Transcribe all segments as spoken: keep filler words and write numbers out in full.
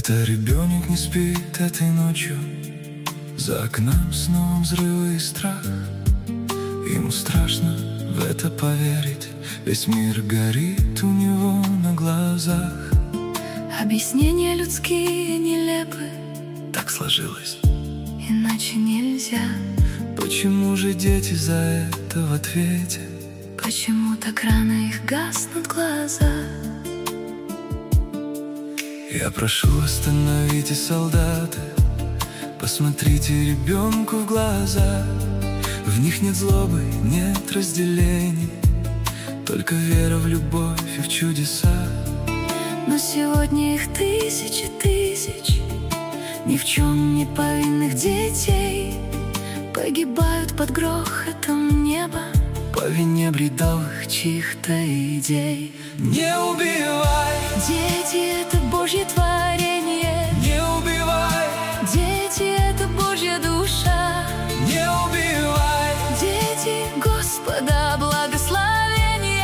Это ребенок не спит этой ночью, за окном снова взрывы и страх. Ему страшно в это поверить, весь мир горит у него на глазах. Объяснения людские нелепы, Так сложилось. иначе нельзя. Почему же дети за это в ответе? Почему так рано их гаснут глаза? Я прошу, остановите, солдаты, посмотрите ребенку в глаза. В них нет злобы, нет разделений, только вера в любовь и в чудеса. Но сегодня их тысячи тысяч ни в чем не повинных детей погибают под грохотом неба по вине бредовых чьих-то идей. Не убивай! Дети — это Божье творение. Не убивай! Дети — это Божья душа. Не убивай! Дети Господа благословение.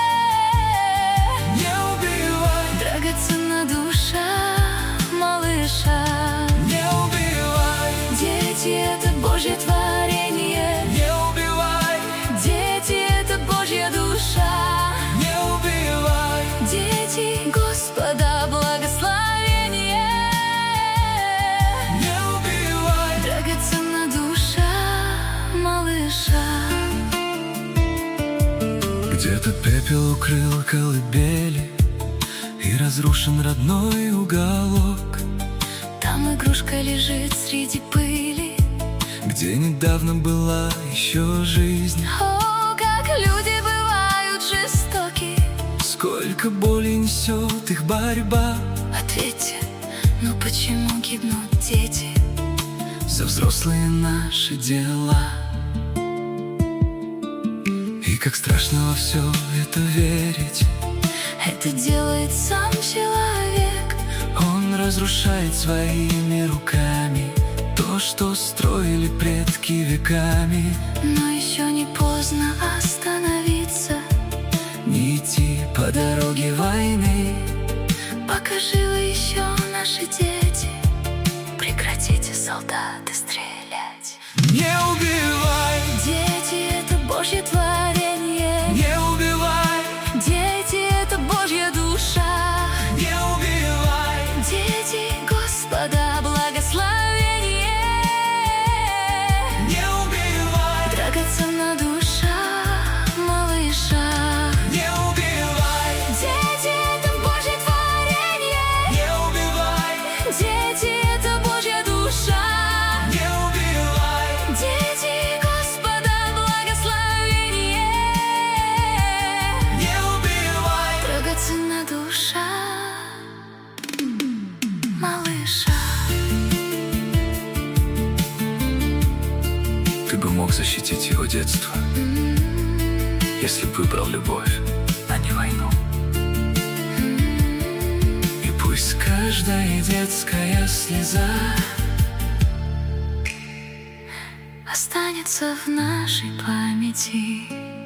Не убивай! Драгоценна душа малыша. Не убивай! Дети — это Божье творение. Не убивай! Дети — это Божья душа. Не убивай! Дети Господа благословение. Не убивай! Драгоценна душа малыша. Где-то пепел укрыл колыбели, и разрушен родной уголок, Там игрушка лежит среди пыли, где недавно была еще жизнь. О, как люди бывают жестоки. Сколько боли несет их борьба. Ответьте, ну почему гибнут дети? За взрослые наши дела. И как страшно во все это верить. Это делает сам человек. Он разрушает своими руками то, что строили предки веками. Но еще не поздно остановиться, Не идти по дороге войны. пока живы еще наши дети. Прекратите, солдаты, стрелять. Не убивай! Дети — это Божье творение. Не убивай! Дети — это Божья душа. Не убивай! Дети Господа благословение. Не убивай! Драгоценна душа малыша. Не убивай! Дети — это Божье творение. Не убивай! Дети — это Божья душа. Не убивай! Дети Господа благословение. Не убивай! Драгоценна душа малыша. Ты бы мог защитить его детство, если бы выбрал любовь, а не войну. И пусть каждая детская слеза Останется в нашей памяти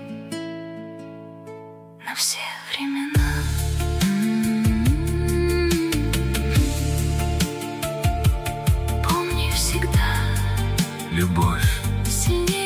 на все времена. Помни всегда, любовь сильнее